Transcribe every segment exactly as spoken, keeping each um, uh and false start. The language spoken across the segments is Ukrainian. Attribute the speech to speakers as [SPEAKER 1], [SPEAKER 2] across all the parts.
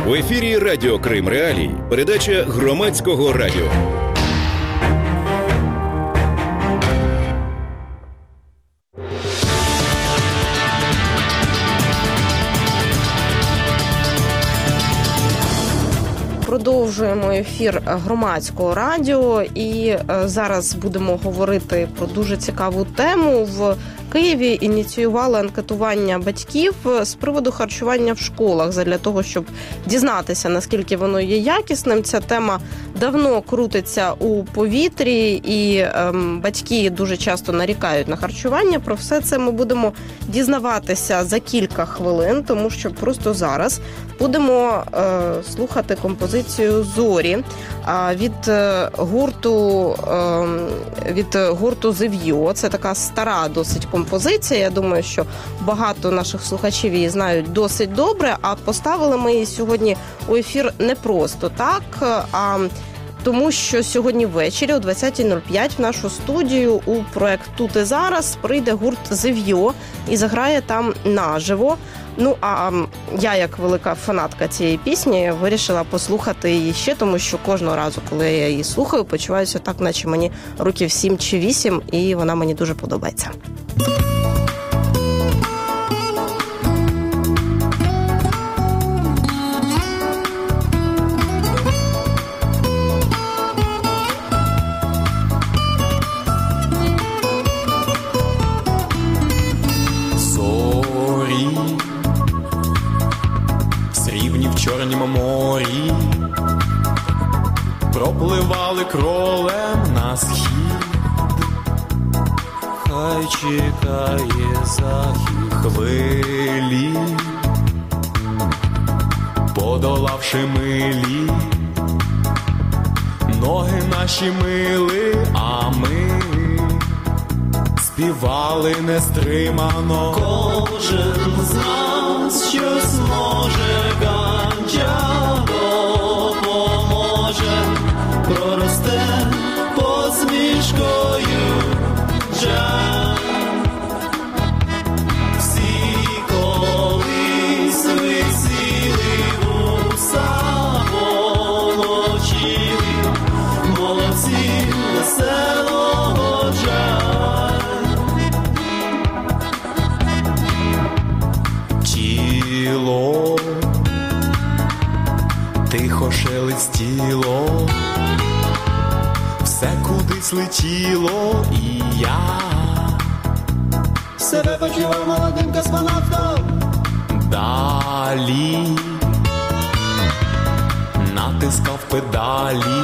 [SPEAKER 1] В ефірі Радіо Крим Реалії. Передача громадського радіо.
[SPEAKER 2] Продовжуємо ефір громадського радіо і зараз будемо говорити про дуже цікаву тему. В Києві ініціювали анкетування батьків з приводу харчування в школах, задля того, щоб дізнатися, наскільки воно є якісним. Ця тема давно крутиться у повітрі, і ем, батьки дуже часто нарікають на харчування. Про все це ми будемо дізнаватися за кілька хвилин, тому що просто зараз будемо е, слухати композицію «Зорі» від гурту, е, від гурту «Зев'йо». Це така стара досить композиція. Я думаю, що багато наших слухачів її знають досить добре, а поставили ми її сьогодні у ефір не просто так, а тому що сьогодні ввечері о двадцята нуль п'ять в нашу студію у проект «Тут і зараз» прийде гурт «Зев'йо» і заграє там наживо. Ну, а я, як велика фанатка цієї пісні, вирішила послухати її ще, тому що кожного разу, коли я її слухаю, почуваюся так, наче мені років сім чи вісім, і вона мені дуже подобається.
[SPEAKER 3] В морі пропливали кролем на схід, хай чекає захід хвилі, подолавши милі, ноги наші мили, а ми співали нестримано. Кожен з нас щось може, ганджа допоможе, проросте посмішкою джа. Всі колись висіли вуса, волочили, молодці веселого джа. Тіло тихо шелестіло, все кудись летіло, і я себе почував молодим космонавтом. Далі натискав педалі,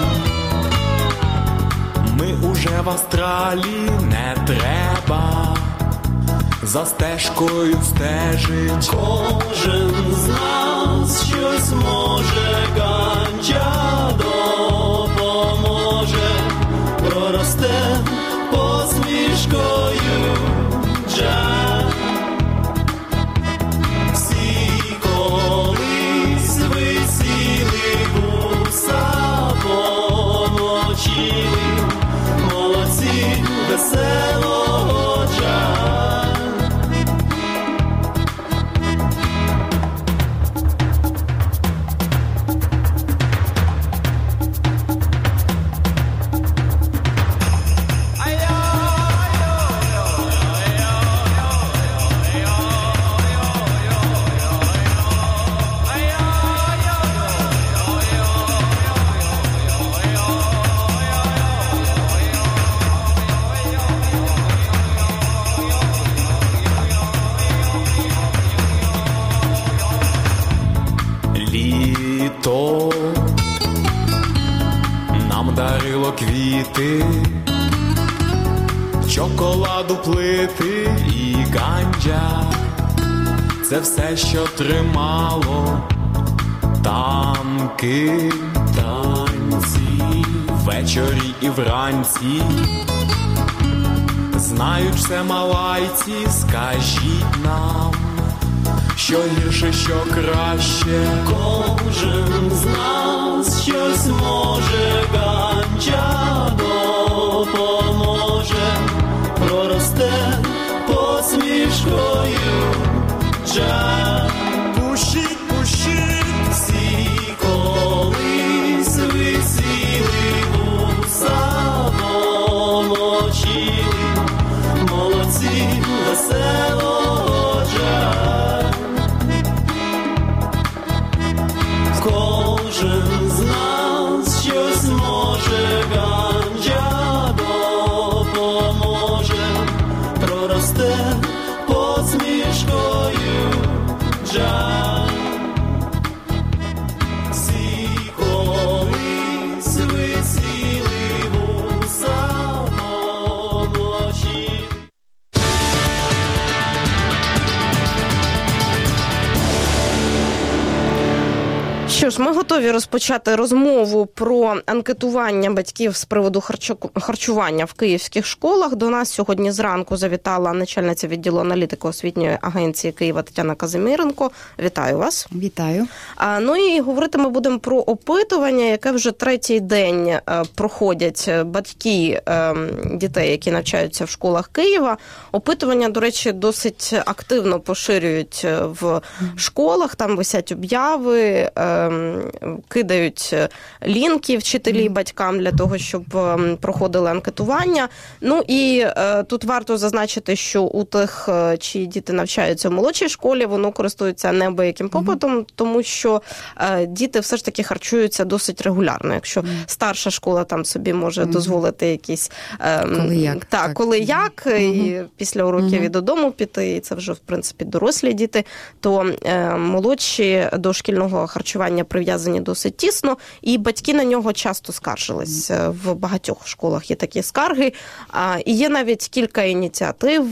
[SPEAKER 3] ми уже в астралі, не треба за стежкою стежить. Кожен з нас щось може, ганджа допоможе, проросте посмішкою джа. Всі колись висіли вуса, помочили, молодці веселого джа. Літо нам дарило квіти, чоколаду плити і ганджа. Це все, що тримало танки, танці, ввечері і вранці. Знають все малайці, скажіть нам, що гірше, що краще. Кожен з нас щось може, ганджа допоможе, проросте посмішкою джа. Пущіть, пущіть всі кожен з нас щось може, ганджа допоможе, проросте посмішкою джа. Всі колись висіли вуса молодші.
[SPEAKER 2] Що ж, ми готові розпочати розмову про анкетування батьків з приводу харчу- харчування в київських школах. До нас сьогодні зранку завітала начальниця відділу аналітики освітньої агенції Києва Тетяна Казимиренко. Вітаю вас.
[SPEAKER 4] Вітаю.
[SPEAKER 2] А, ну і говорити ми будемо про опитування, яке вже третій день е, проходять батьки е, дітей, які навчаються в школах Києва. Опитування, до речі, досить активно поширюють в школах, там висять об'яви, е, кидають лінки вчителі батькам для того, щоб проходили анкетування. Ну і е, тут варто зазначити, що у тих, чиї діти навчаються в молодшій школі, воно користується неабияким попитом, mm-hmm. тому що е, діти все ж таки харчуються досить регулярно. Якщо mm-hmm. старша школа там собі може mm-hmm. дозволити якісь... Е,
[SPEAKER 4] коли як.
[SPEAKER 2] Так,
[SPEAKER 4] так.
[SPEAKER 2] коли як, mm-hmm. і після уроків mm-hmm. і додому піти, і це вже, в принципі, дорослі діти, то е, молодші до шкільного харчування прив'язані досить тісно, і батьки на нього часто скаржились. В багатьох школах є такі скарги. І є навіть кілька ініціатив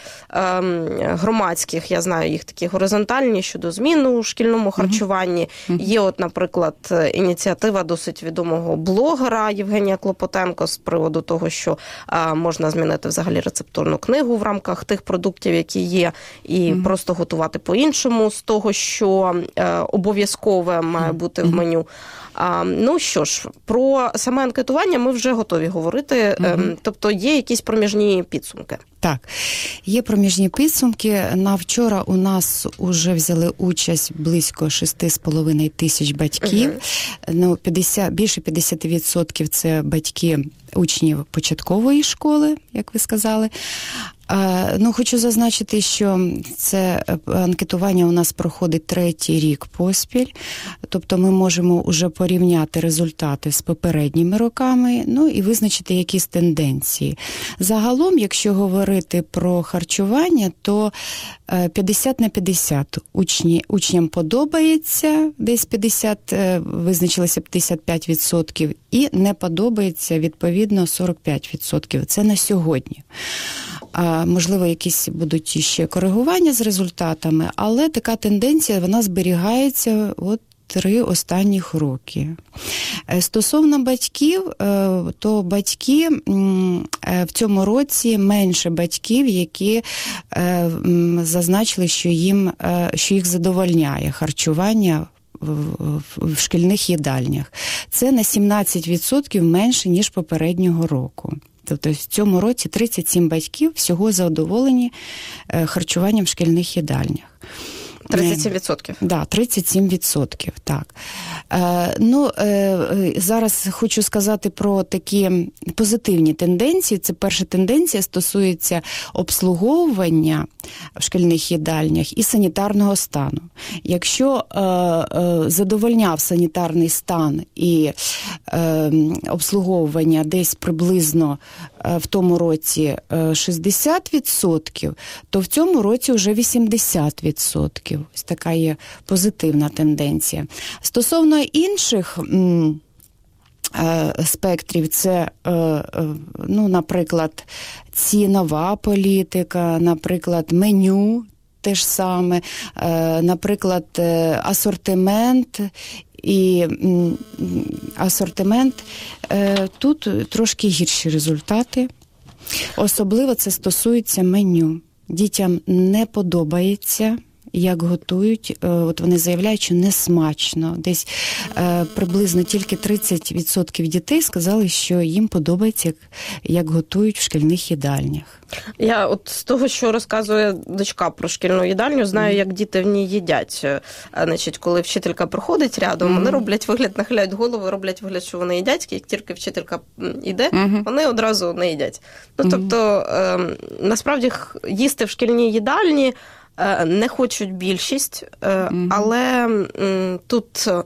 [SPEAKER 2] громадських, я знаю їх такі горизонтальні, щодо змін у шкільному харчуванні. Mm-hmm. Є от, наприклад, ініціатива досить відомого блогера Євгенія Клопотенко з приводу того, що можна змінити взагалі рецептурну книгу в рамках тих продуктів, які є, і mm-hmm. просто готувати по-іншому з того, що обов'язкове має бути в меню. А, ну що ж, про саме анкетування ми вже готові говорити. Mm-hmm. Тобто є якісь проміжні підсумки?
[SPEAKER 4] Так, є проміжні підсумки. На вчора у нас вже взяли участь близько шість з половиною тисяч батьків. Uh-huh. Ну, п'ятдесят, більше п'ятдесят відсотків це батьки учнів початкової школи, як ви сказали. Ну, хочу зазначити, що це анкетування у нас проходить третій рік поспіль, тобто ми можемо вже порівняти результати з попередніми роками, ну і визначити якісь тенденції. Загалом, якщо говорити про харчування, то п'ятдесят на п'ятдесят учні, учням подобається, десь п'ятдесят, визначилося п'ятдесят п'ять відсотків, і не подобається, відповідно, сорок п'ять відсотків. Це на сьогодні. А, можливо, якісь будуть ще коригування з результатами, але така тенденція, вона зберігається от три останніх роки. Стосовно батьків, то батьки в цьому році менше батьків, які зазначили, що їм, що їх задовольняє харчування в шкільних їдальнях. Це на сімнадцять відсотків менше, ніж попереднього року. Тобто в цьому році тридцять сім батьків всього задоволені харчуванням в шкільних їдальнях.
[SPEAKER 2] тридцять сім відсотків?
[SPEAKER 4] Так, да, тридцять сім відсотків, так. Е, ну, е, зараз хочу сказати про такі позитивні тенденції. Це перша тенденція стосується обслуговування в шкільних їдальнях і санітарного стану. Якщо е, е, задовольняв санітарний стан і е, обслуговування десь приблизно е, в тому році е, шістдесят відсотків, то в цьому році вже вісімдесят відсотків. Ось така є позитивна тенденція. Стосовно інших м, е, спектрів, це, е, ну, наприклад, цінова політика, наприклад, меню те ж саме, е, наприклад, асортимент і м, асортимент. Е, тут трошки гірші результати. Особливо це стосується меню. Дітям не подобається, як готують. От вони заявляють, що не смачно. Десь е, приблизно тільки тридцять відсотків дітей сказали, що їм подобається, як, як готують в шкільних їдальнях.
[SPEAKER 2] Я от з того, що розказує дочка про шкільну їдальню, знаю, mm-hmm. як діти в ній їдять. Значить, коли вчителька проходить рядом, mm-hmm. вони роблять вигляд, нахиляють голову, роблять вигляд, що вони їдять. Як тільки вчителька йде, mm-hmm. вони одразу не їдять. Ну, тобто, е, насправді, їсти в шкільній їдальні не хочуть більшість, mm-hmm. але тут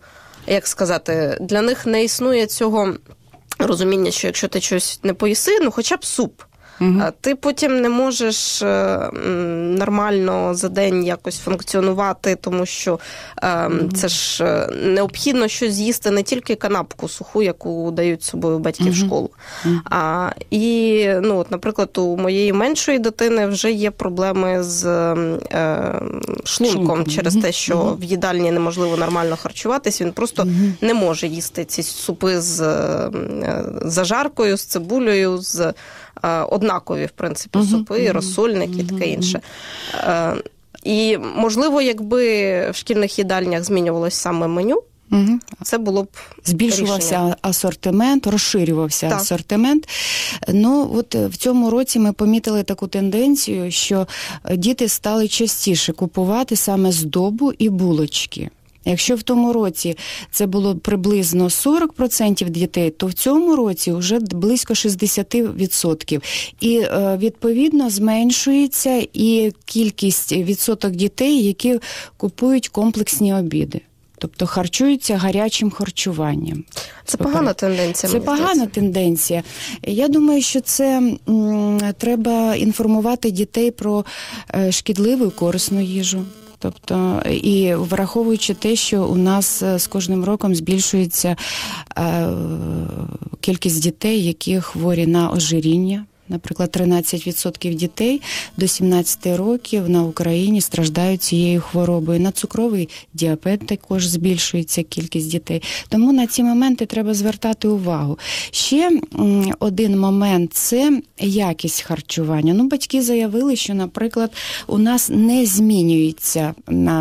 [SPEAKER 2] як сказати, для них не існує цього розуміння, що якщо ти щось не поїси, ну хоча б суп. Угу. Ти потім не можеш нормально за день якось функціонувати, тому що е, угу. це ж необхідно щось з'їсти, не тільки канапку суху, яку дають з собою батьки угу. в школу. Угу. А, і, ну, от, наприклад, у моєї меншої дитини вже є проблеми з е, шлунком, шлунком через угу. те, що угу. в їдальні неможливо нормально харчуватись, він просто угу. не може їсти ці супи з е, зажаркою, з цибулею, з однакові, в принципі, uh-huh, супи, uh-huh, розсольники uh-huh, і таке інше. Uh-huh. І, можливо, якби в шкільних їдальнях змінювалось саме меню, uh-huh. це було б
[SPEAKER 4] збільшувався
[SPEAKER 2] рішення.
[SPEAKER 4] Асортимент, розширювався
[SPEAKER 2] так.
[SPEAKER 4] асортимент. Ну, от в цьому році ми помітили таку тенденцію, що діти стали частіше купувати саме здобу і булочки. Якщо в тому році це було приблизно сорок відсотків дітей, то в цьому році вже близько шістдесят відсотків. І, відповідно, зменшується і кількість відсоток дітей, які купують комплексні обіди. Тобто харчуються гарячим харчуванням.
[SPEAKER 2] Це погана тенденція.
[SPEAKER 4] Це погана здається. тенденція. Я думаю, що це м, треба інформувати дітей про шкідливу і корисну їжу. Тобто, і враховуючи те, що у нас з кожним роком збільшується е, кількість дітей, які хворі на ожиріння. Наприклад, тринадцять відсотків дітей до сімнадцяти років на Україні страждають цією хворобою. На цукровий діабет також збільшується кількість дітей. Тому на ці моменти треба звертати увагу. Ще один момент – це якість харчування. Ну, батьки заявили, що, наприклад, у нас не змінюється,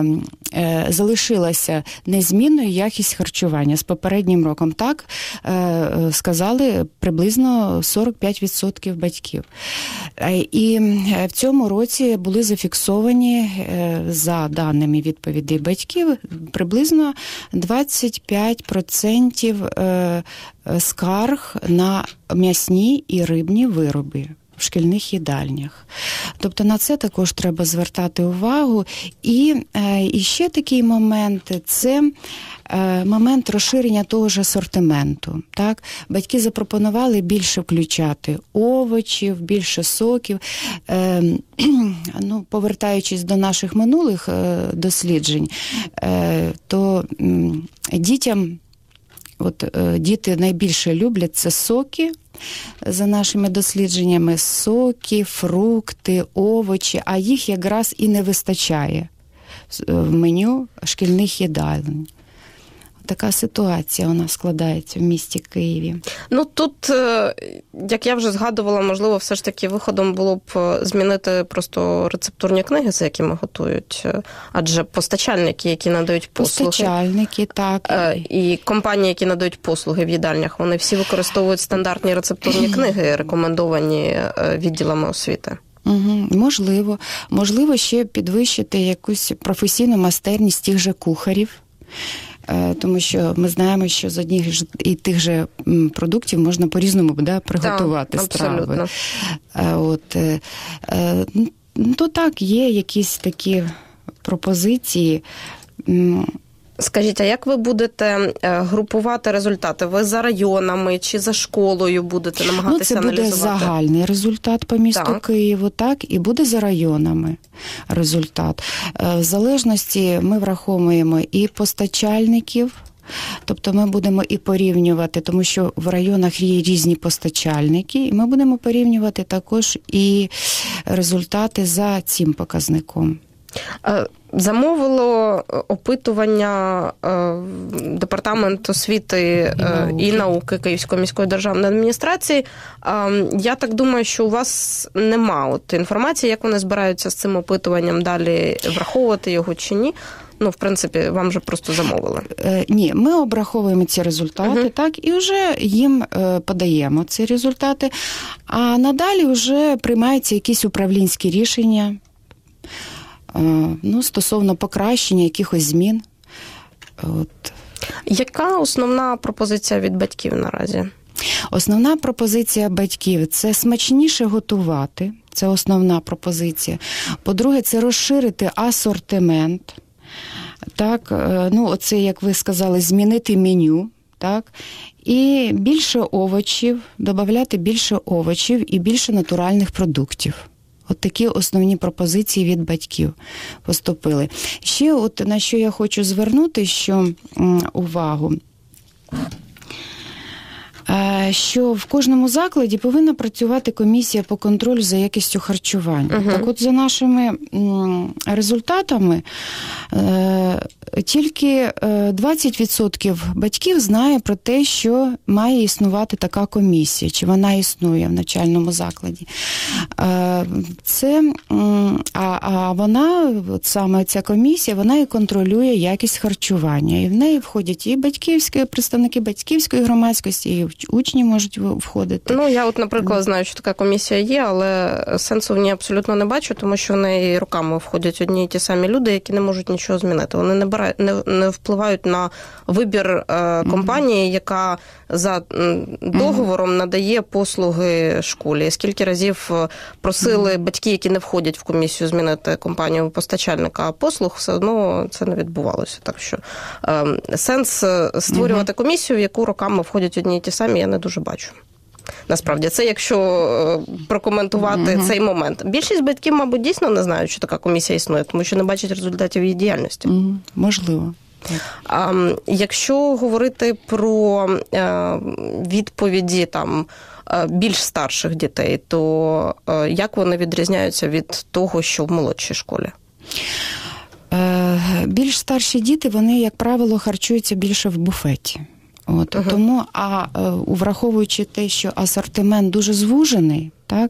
[SPEAKER 4] залишилася незмінною якість харчування з попереднім роком. Так сказали приблизно сорок п'ять відсотків батьків. І в цьому році були зафіксовані, за даними відповідей батьків, приблизно двадцять п'ять відсотків скарг на м'ясні і рибні вироби в шкільних їдальнях. Тобто на це також треба звертати увагу. І, і ще такий момент – це момент розширення того ж асортименту. Так? Батьки запропонували більше включати овочів, більше соків. Е, ну, повертаючись до наших минулих е, досліджень, е, то е, дітям, от, е, діти найбільше люблять це соки. За нашими дослідженнями, соки, фрукти, овочі, а їх якраз і не вистачає в меню шкільних їдалень. Така ситуація у нас складається в місті Києві.
[SPEAKER 2] Ну, тут, як я вже згадувала, можливо, все ж таки виходом було б змінити просто рецептурні книги, за якими готують. Адже постачальники, які надають послуги.
[SPEAKER 4] Постачальники, так.
[SPEAKER 2] І компанії, які надають послуги в їдальнях, вони всі використовують стандартні рецептурні книги, рекомендовані відділами освіти.
[SPEAKER 4] Угу, можливо. Можливо, ще підвищити якусь професійну майстерність тих же кухарів. Тому що ми знаємо, що з одних і тих же продуктів можна по-різному, да, приготувати так, страви. От, то так, є якісь такі пропозиції.
[SPEAKER 2] Скажіть, а як ви будете групувати результати? Ви за районами чи за школою будете намагатися аналізувати?
[SPEAKER 4] Ну, це буде загальний результат по місту так. Києву, так, і буде за районами результат. В залежності ми враховуємо і постачальників, тобто ми будемо і порівнювати, тому що в районах є різні постачальники, і ми будемо порівнювати також і результати за цим показником.
[SPEAKER 2] Замовило опитування Департамент освіти і науки. і науки Київської міської державної адміністрації. Я так думаю, що у вас нема от інформації, як вони збираються з цим опитуванням далі враховувати його чи ні. Ну, в принципі, вам же просто замовили.
[SPEAKER 4] Ні, ми обраховуємо ці результати, uh-huh. так, і вже їм подаємо ці результати. А надалі вже приймаються якісь управлінські рішення, ну, стосовно покращення якихось змін. От.
[SPEAKER 2] Яка основна пропозиція від батьків наразі?
[SPEAKER 4] Основна пропозиція батьків – це смачніше готувати. Це основна пропозиція. По-друге, це розширити асортимент. Так, е, ну, оце, як ви сказали, змінити меню, так, і більше овочів, додати більше овочів і більше натуральних продуктів. От такі основні пропозиції від батьків поступили. Ще от на що я хочу звернути, що м, увагу, що в кожному закладі повинна працювати комісія по контролю за якістю харчування. Uh-huh. Так от, за нашими результатами, тільки двадцять відсотків батьків знає про те, що має існувати така комісія, чи вона існує в навчальному закладі. Це, а, а вона, от саме ця комісія, вона і контролює якість харчування. І в неї входять і батьківські, представники батьківської громадськості, і учні можуть входити.
[SPEAKER 2] Ну, я от, наприклад, знаю, що така комісія є, але сенсу в ній абсолютно не бачу, тому що в неї роками входять одні і ті самі люди, які не можуть нічого змінити. Вони не, бирають, не, не впливають на вибір е, компанії, mm-hmm. яка за договором mm-hmm. надає послуги школі. Скільки разів просили mm-hmm. батьки, які не входять в комісію, змінити компанію постачальника послуг, все одно це не відбувалося. Так що е, сенс створювати mm-hmm. комісію, в яку роками входять одні і ті самі, я не дуже бачу. Насправді, це якщо прокоментувати mm-hmm. цей момент. Більшість батьків, мабуть, дійсно не знають, що така комісія існує, тому що не бачать результатів її діяльності.
[SPEAKER 4] Mm-hmm. Можливо.
[SPEAKER 2] А, якщо говорити про а, відповіді там більш старших дітей, то а, як вони відрізняються від того, що в молодшій школі?
[SPEAKER 4] Більш старші діти, вони, як правило, харчуються більше в буфеті. От, uh-huh. Тому, а враховуючи те, що асортимент дуже звужений, так,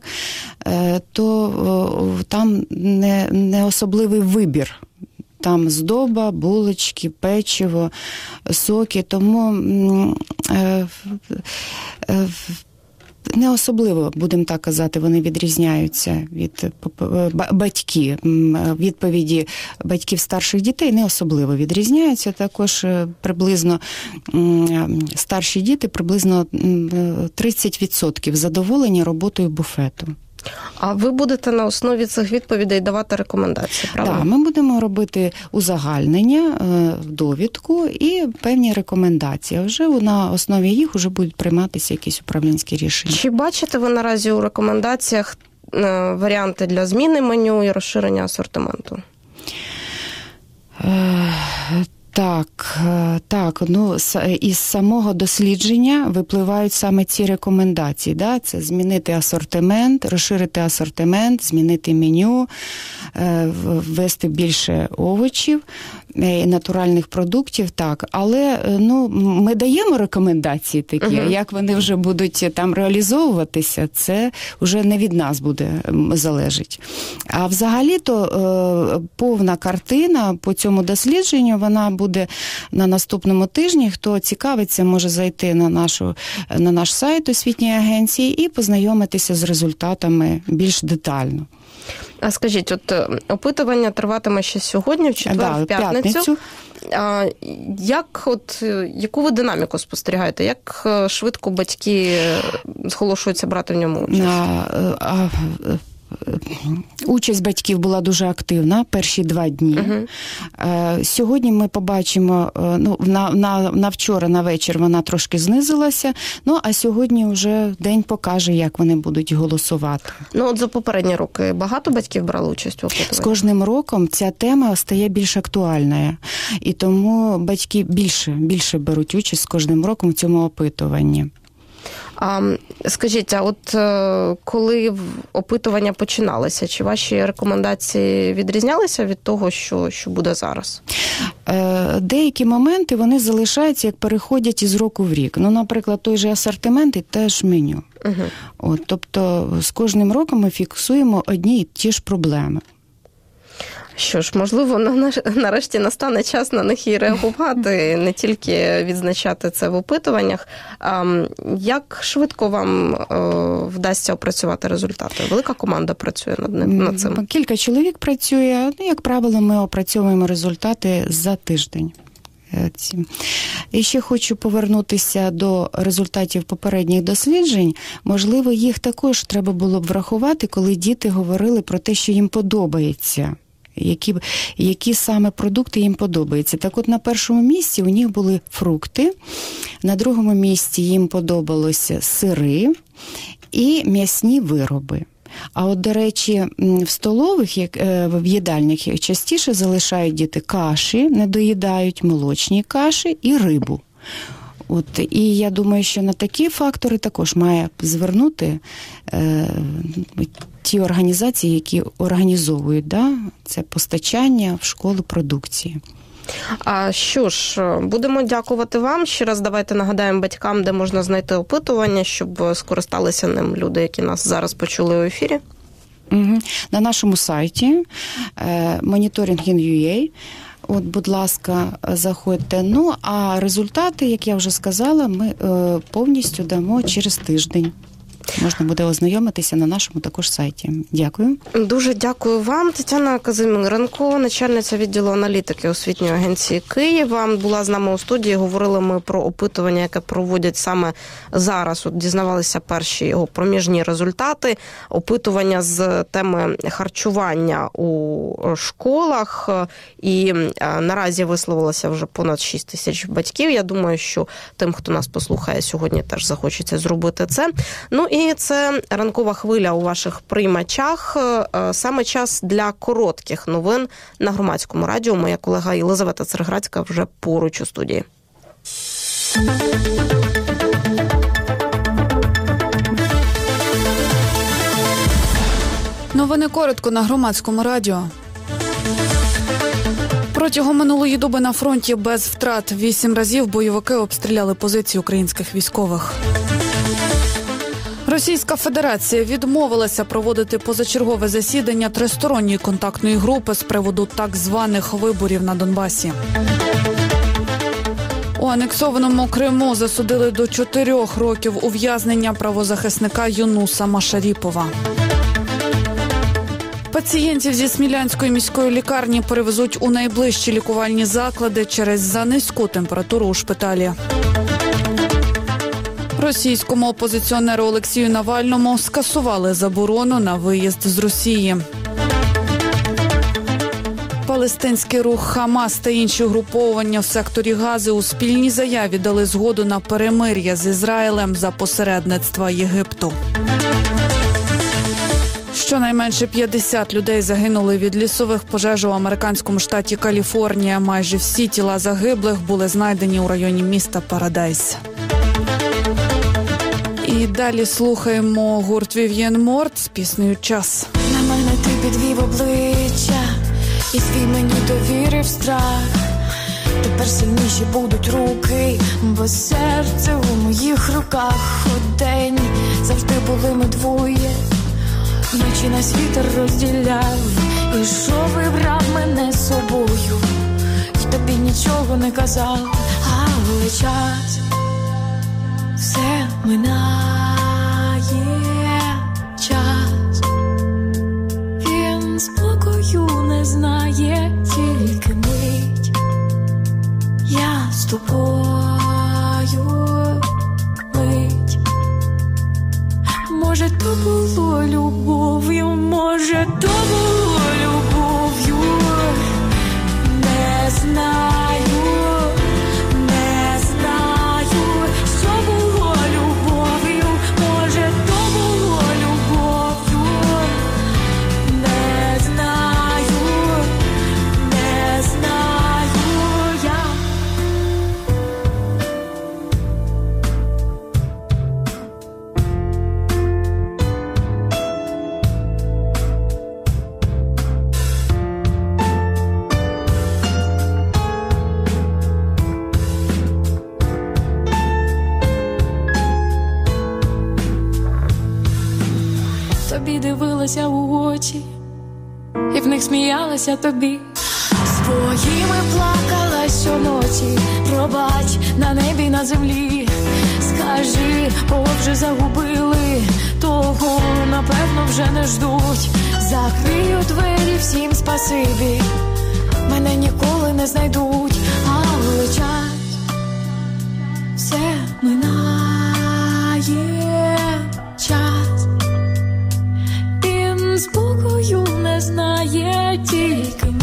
[SPEAKER 4] то там не, не особливий вибір. Там здоба, булочки, печиво, соки, тому е, е, не особливо, будемо так казати, вони відрізняються від батьки. Відповіді батьків старших дітей не особливо відрізняються. Також приблизно старші діти, приблизно тридцять відсотків задоволені роботою буфету.
[SPEAKER 2] А ви будете на основі цих відповідей давати рекомендації, правда?
[SPEAKER 4] Так, ми будемо робити узагальнення, довідку і певні рекомендації. А вже на основі їх вже будуть прийматися якісь управлінські рішення. Чи
[SPEAKER 2] бачите ви наразі у рекомендаціях варіанти для зміни меню і розширення асортименту?
[SPEAKER 4] Е- Так, так, ну, із самого дослідження випливають саме ці рекомендації, да? Це змінити асортимент, розширити асортимент, змінити меню, ввести більше овочів, натуральних продуктів, так. Але, ну, ми даємо рекомендації такі, uh-huh. як вони вже будуть там реалізовуватися, це вже не від нас буде залежить. А взагалі-то повна картина по цьому дослідженню, вона буде буде на наступному тижні. Хто цікавиться, може зайти на, нашу, на наш сайт освітньої агенції і познайомитися з результатами більш детально.
[SPEAKER 2] А скажіть, от опитування триватиме ще сьогодні, в четвер,
[SPEAKER 4] да,
[SPEAKER 2] в п'ятницю.
[SPEAKER 4] п'ятницю.
[SPEAKER 2] А, як, от, яку ви динаміку спостерігаєте? Як швидко батьки зголошуються брати в ньому участь?
[SPEAKER 4] А, а, Участь батьків була дуже активна перші два дні. Uh-huh. Сьогодні ми побачимо, ну, на, на, на вчора, на вечір вона трошки знизилася, ну, а сьогодні вже день покаже, як вони будуть голосувати.
[SPEAKER 2] Ну, от за попередні роки багато батьків брали участь у опитуванні?
[SPEAKER 4] З кожним роком ця тема стає більш актуальною. І тому батьки більше, більше беруть участь з кожним роком в цьому опитуванні.
[SPEAKER 2] А, скажіть, а от коли опитування починалося, чи ваші рекомендації відрізнялися від того, що, що буде зараз?
[SPEAKER 4] Деякі моменти, вони залишаються, як переходять із року в рік. Ну, наприклад, той же асортимент і теж меню. Угу. От, тобто, з кожним роком ми фіксуємо одні і ті ж проблеми.
[SPEAKER 2] Що ж, можливо, нарешті настане час на них і реагувати, не тільки відзначати це в опитуваннях. Як швидко вам вдасться опрацювати результати? Велика команда працює над ним, над цим?
[SPEAKER 4] Кілька чоловік працює. Як правило, ми опрацьовуємо результати за тиждень. І ще хочу повернутися до результатів попередніх досліджень. Можливо, їх також треба було б врахувати, коли діти говорили про те, що їм подобається які, які саме продукти їм подобаються. Так от на першому місці у них були фрукти, на другому місці їм подобалося сири і м'ясні вироби. А от, до речі, в столових, як в їдальнях, частіше залишають діти каші, не доїдають молочні каші і рибу. От, і я думаю, що на такі фактори також має звернути е, ті організації, які організовують, да, це постачання в школи продукції.
[SPEAKER 2] А що ж, будемо дякувати вам. Ще раз давайте нагадаємо батькам, де можна знайти опитування, щоб скористалися ним люди, які нас зараз почули у ефірі.
[SPEAKER 4] Угу. На нашому сайті моніторинг ін ю ей. От, будь ласка, заходьте. Ну, а результати, як я вже сказала, ми е, повністю дамо через тиждень. Можна буде ознайомитися на нашому також сайті. Дякую.
[SPEAKER 2] Дуже дякую вам. Тетяна Казимиренко, начальниця відділу аналітики освітньої агенції Києва, була з нами у студії. Говорили ми про опитування, яке проводять саме зараз. От дізнавалися перші його проміжні результати. Опитування з теми харчування у школах. І наразі висловилося вже понад шість тисяч батьків. Я думаю, що тим, хто нас послухає сьогодні, теж захочеться зробити це. Ну і це ранкова хвиля у ваших приймачах. Саме час для коротких новин на Громадському радіо. Моя колега Єлизавета Цереградська вже поруч у студії.
[SPEAKER 5] Новини коротко на Громадському радіо. Протягом минулої доби на фронті без втрат вісім разів бойовики обстріляли позиції українських військових. Російська Федерація відмовилася проводити позачергове засідання тристоронньої контактної групи з приводу так званих виборів на Донбасі. У анексованому Криму засудили до чотирьох років ув'язнення правозахисника Юнуса Машаріпова. Пацієнтів зі Смілянської міської лікарні перевезуть у найближчі лікувальні заклади через занизьку температуру у шпиталі. Російському опозиціонеру Олексію Навальному скасували заборону на виїзд з Росії. Палестинський рух «Хамас» та інші угруповання в секторі Гази у спільній заяві дали згоду на перемир'я з Ізраїлем за посередництва Єгипту. Щонайменше п'ятдесят людей загинули від лісових пожеж у американському штаті Каліфорнія. Майже всі тіла загиблих були знайдені у районі міста Парадайс. І далі слухаємо гурт Вів'єн Морт з піснею «Час».
[SPEAKER 6] На мене ти підвів обличчя, і свій мені довірив страх. Тепер сильніші будуть руки, бо серце у моїх руках. Удень завжди були ми двоє, вночі нас вітер розділяв. І йшов і брав мене з собою, й тобі нічого не казав. Але час все минає, час він спокою не знає, тільки мить я з тобою, мить. Може, то було любов'ю, може, то було любов'ю, не знаю. Дивилася у очі, і в них сміялася тобі. Своїми плакала щоночі, пробач на небі, на землі. Скажи, кого вже загубили, того, напевно, вже не ждуть. Закрию двері, всім спасибі, мене ніколи не знайдуть. Але час все минає, час спокою не знає, тільки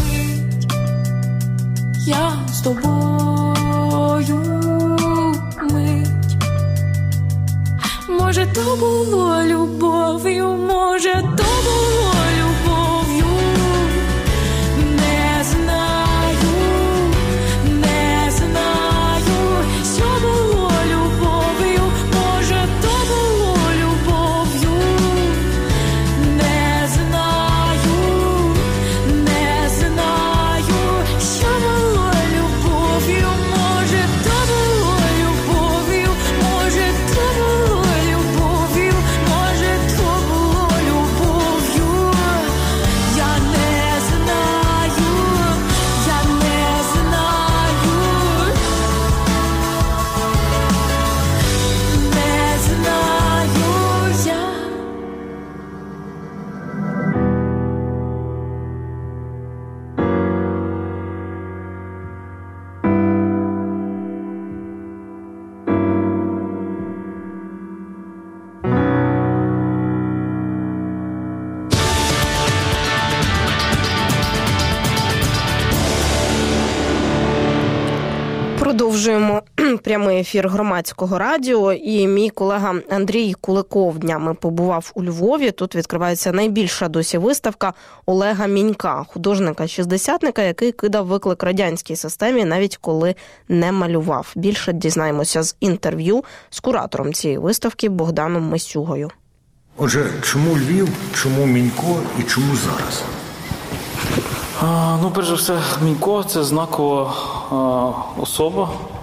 [SPEAKER 6] то було любов'ю, може, то було любов'ю. Не знаю, не знаю, що було любов'ю, може, то було любов'ю. Не знаю, не знаю, що було любов'ю, може, то було любов'ю, може, то було любов'ю, може, то було любов'ю. Я не знаю, я не знаю, не знаю я.
[SPEAKER 2] Продовжуємо прямий ефір Громадського радіо, і мій колега Андрій Куликов днями побував у Львові. Тут відкривається найбільша досі виставка Олега Мінька, художника-шістдесятника, який кидав виклик радянській системі, навіть коли не малював. Більше дізнаємося з інтерв'ю з куратором цієї виставки Богданом Мисюгою.
[SPEAKER 7] Отже, чому Львів, чому Мінько і чому зараз?
[SPEAKER 8] А, ну, перш за все, Мінько – це знакова а, особа,